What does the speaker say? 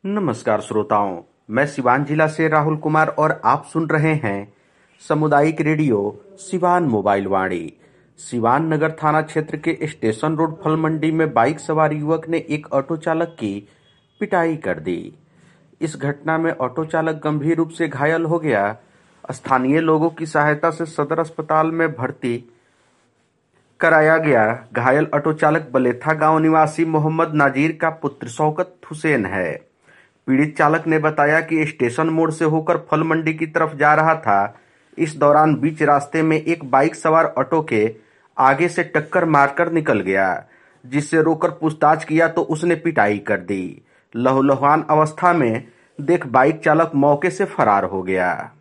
नमस्कार श्रोताओं, मैं सिवान जिला से राहुल कुमार और आप सुन रहे हैं सामुदायिक रेडियो सिवान मोबाइल वाणी। सिवान नगर थाना क्षेत्र के स्टेशन रोड फल मंडी में बाइक सवार युवक ने एक ऑटो चालक की पिटाई कर दी। इस घटना में ऑटो चालक गंभीर रूप से घायल हो गया। स्थानीय लोगों की सहायता से सदर अस्पताल में भर्ती कराया गया। घायल ऑटो चालक बलेथा गांव निवासी मोहम्मद नाजीर का पुत्र शौकत हुसैन है। पीड़ित चालक ने बताया कि स्टेशन मोड़ से होकर फल मंडी की तरफ जा रहा था। इस दौरान बीच रास्ते में एक बाइक सवार ऑटो के आगे से टक्कर मारकर निकल गया, जिससे रोककर पूछताछ किया तो उसने पिटाई कर दी। लहूलुहान अवस्था में देख बाइक चालक मौके से फरार हो गया।